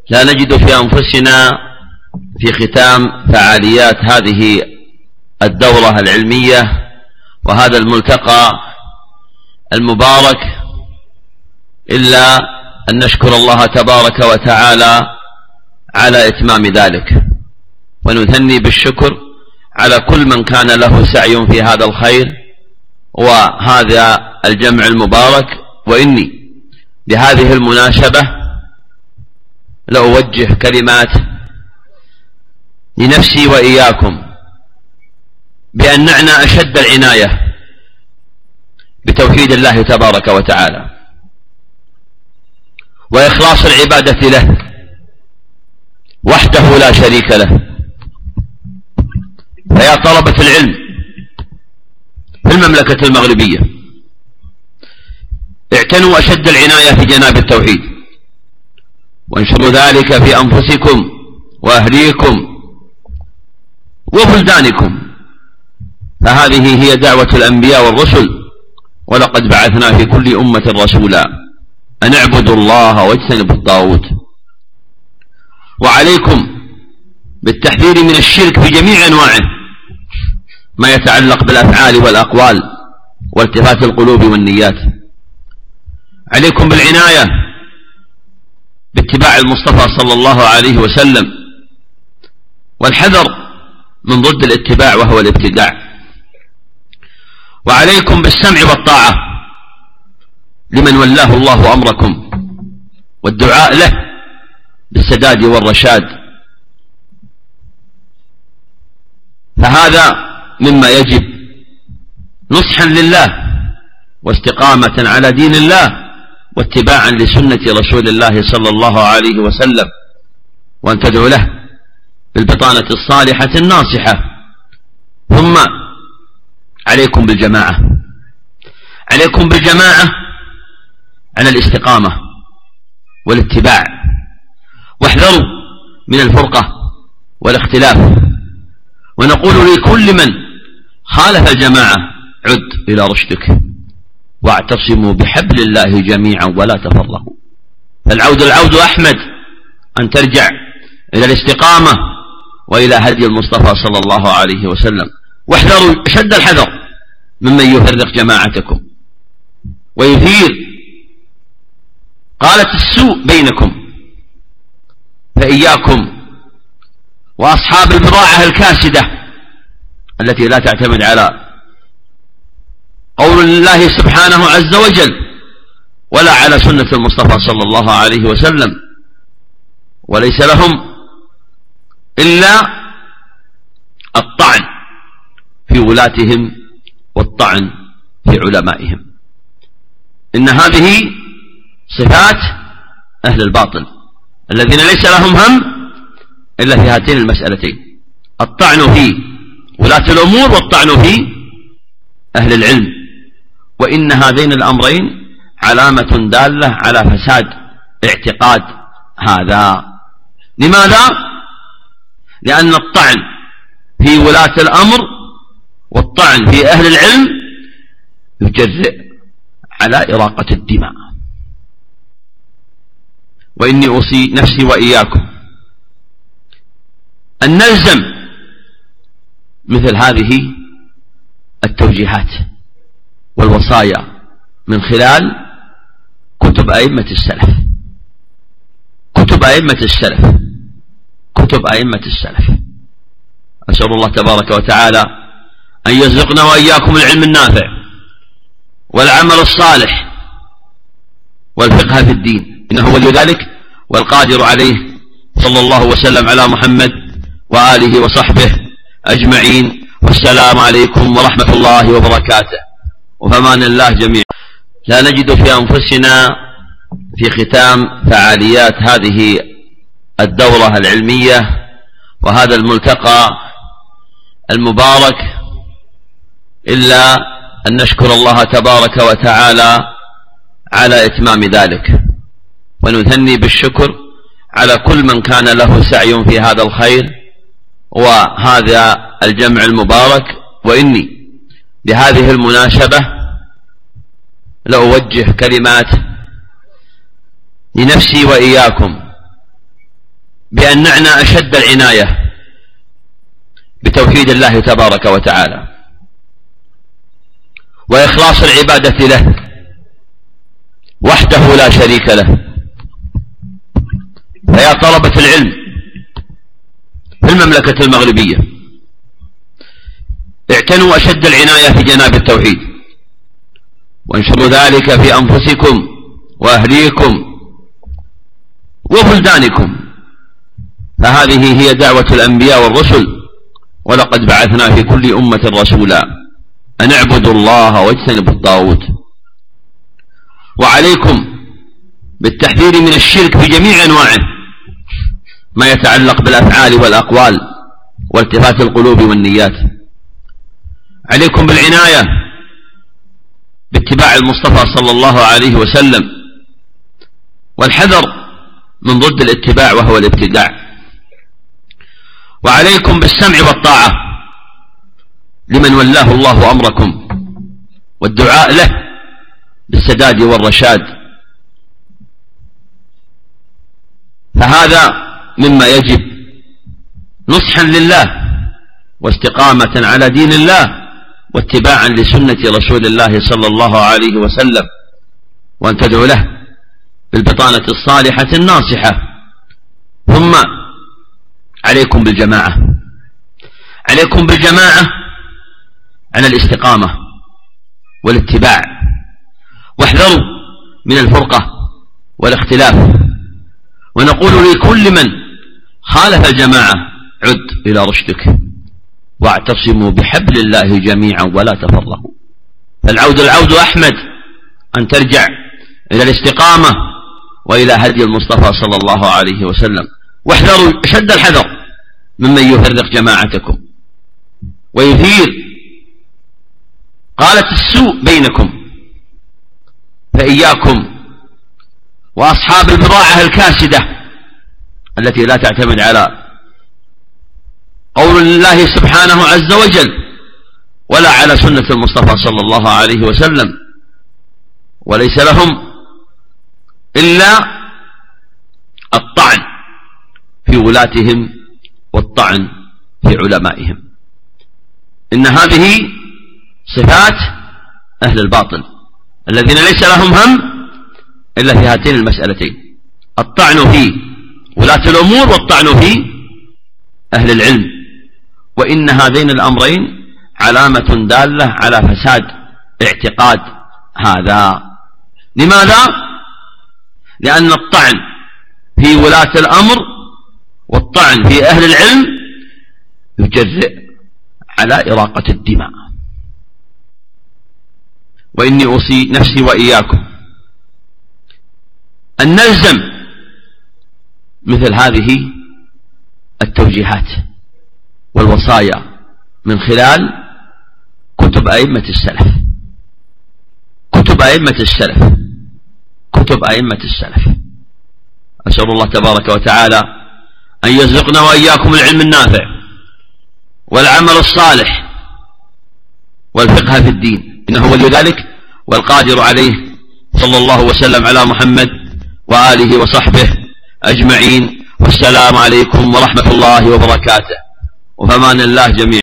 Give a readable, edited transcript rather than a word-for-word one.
لا نجد في أنفسنا في ختام فعاليات هذه الدورة العلمية وهذا الملتقى المبارك إلا أن نشكر الله تبارك وتعالى على إتمام ذلك، ونثني بالشكر على كل من كان له سعي في هذا الخير وهذا الجمع المبارك. وإني بهذه المناسبة لأوجه كلمات لنفسي وإياكم بأن نعنى أشد العناية بتوحيد الله تبارك وتعالى وإخلاص العبادة له وحده لا شريك له. فيا طلبة العلم في المملكة المغربية اعتنوا أشد العناية في جناب التوحيد، وانشروا ذلك في أنفسكم وأهليكم وبلدانكم، فهذه هي دعوة الأنبياء والرسل. ولقد بعثنا في كل أمة رسولا أن اعبدوا الله واجتنبوا الطاغوت. وعليكم بالتحذير من الشرك بجميع أنواعه، ما يتعلق بالأفعال والأقوال والتفات القلوب والنيات. عليكم بالعناية باتباع المصطفى صلى الله عليه وسلم والحذر من ضد الاتباع وهو الابتداع. وعليكم بالسمع والطاعة لمن ولاه الله أمركم والدعاء له بالسداد والرشاد، فهذا مما يجب نصحا لله واستقامة على دين الله واتباعا لسنة رسول الله صلى الله عليه وسلم، وأن تدعو له بالبطانة الصالحة الناصحة. ثم عليكم بالجماعة، عليكم بالجماعة على الاستقامة والاتباع، واحذروا من الفرقة والاختلاف. ونقول لكل من خالف الجماعة عد إلى رشدك واعتصموا بحبل الله جميعا ولا تفرقوا. فالعود أحمد أن ترجع إلى الاستقامة وإلى هدي المصطفى صلى الله عليه وسلم. واحذروا أشد الحذر ممن يفرق جماعتكم ويثير قالة السوء بينكم، فإياكم وأصحاب البضاعة الكاسدة التي لا تعتمد على قول الله سبحانه عز وجل ولا على سنة المصطفى صلى الله عليه وسلم، وليس لهم إلا الطعن في ولاتهم والطعن في علمائهم. إن هذه صفات أهل الباطل الذين ليس لهم هم إلا في هاتين المسألتين: الطعن في ولاة الأمور والطعن في أهل العلم. وإن هذين الأمرين علامة دالة على فساد اعتقاد هذا. لماذا؟ لأن الطعن في ولاة الأمر والطعن في أهل العلم يجرئ على إراقة الدماء. وإني أوصي نفسي وإياكم أن نلزم مثل هذه التوجيهات والوصايا من خلال كتب أئمة السلف، كتب أئمة السلف، كتب أئمة السلف. أسأل الله تبارك وتعالى أن يرزقنا وإياكم العلم النافع والعمل الصالح والفقه في الدين، إنه ولي ذلك والقادر عليه. صلى الله وسلم على محمد وآله وصحبه أجمعين، والسلام عليكم ورحمة الله وبركاته، وفمان الله جميعا. لا نجد في أنفسنا في ختام فعاليات هذه الدورة العلمية وهذا الملتقى المبارك إلا أن نشكر الله تبارك وتعالى على إتمام ذلك، ونثني بالشكر على كل من كان له سعي في هذا الخير وهذا الجمع المبارك. وإني بهذه المناسبة لأوجه كلمات لنفسي وإياكم بأن نعنى أشد العناية بتوحيد الله تبارك وتعالى وإخلاص العبادة له وحده لا شريك له. فيا طلبة العلم في المملكة المغربية، اعتنوا أشد العناية في جناب التوحيد، وانشروا ذلك في أنفسكم وأهليكم وبلدانكم، فهذه هي دعوة الأنبياء والرسل. ولقد بعثنا في كل أمة رسولا أن اعبدوا الله واجتنبوا الطاغوت. وعليكم بالتحذير من الشرك بجميع أنواعه، ما يتعلق بالأفعال والأقوال والتفات القلوب والنيات. عليكم بالعناية باتباع المصطفى صلى الله عليه وسلم، والحذر من ضد الاتباع وهو الابتداع. وعليكم بالسمع والطاعة لمن ولاه الله أمركم، والدعاء له بالسداد والرشاد. فهذا مما يجب نصحا لله واستقامة على دين الله واتباعا لسنة رسول الله صلى الله عليه وسلم، وأن تدعو له بالبطانة الصالحة الناصحة. ثم عليكم بالجماعة، عليكم بالجماعة على الاستقامة والاتباع، واحذروا من الفرقة والاختلاف. ونقول لكل من خالف الجماعة عد إلى رشدك واعتصموا بحبل الله جميعا ولا تفرقوا. فالعود أحمد، أن ترجع إلى الاستقامة وإلى هدي المصطفى صلى الله عليه وسلم. واحذروا أشد الحذر ممن يفرق جماعتكم ويثير قالت السوء بينكم، فإياكم وأصحاب البضاعة الكاسدة التي لا تعتمد على قول الله سبحانه عز وجل ولا على سنة المصطفى صلى الله عليه وسلم، وليس لهم إلا الطعن في ولاتهم والطعن في علمائهم. إن هذه صفات أهل الباطل الذين ليس لهم هم إلا في هاتين المسألتين: الطعن في ولاة الأمور والطعن في أهل العلم. وإن هذين الأمرين علامة دالة على فساد اعتقاد هذا. لماذا؟ لأن الطعن في ولاة الأمر والطعن في أهل العلم يجرئ على إراقة الدماء. وإني أوصي نفسي وإياكم أن نلزم مثل هذه التوجيهات والوصايا من خلال كتب أئمة السلف، كتب أئمة السلف، كتب أئمة السلف. أسأل الله تبارك وتعالى أن يرزقنا وإياكم العلم النافع والعمل الصالح والفقه في الدين، إنه ولي ذلك والقادر عليه. صلى الله وسلم على محمد وآله وصحبه أجمعين، والسلام عليكم ورحمة الله وبركاته، وفمان الله جميعا.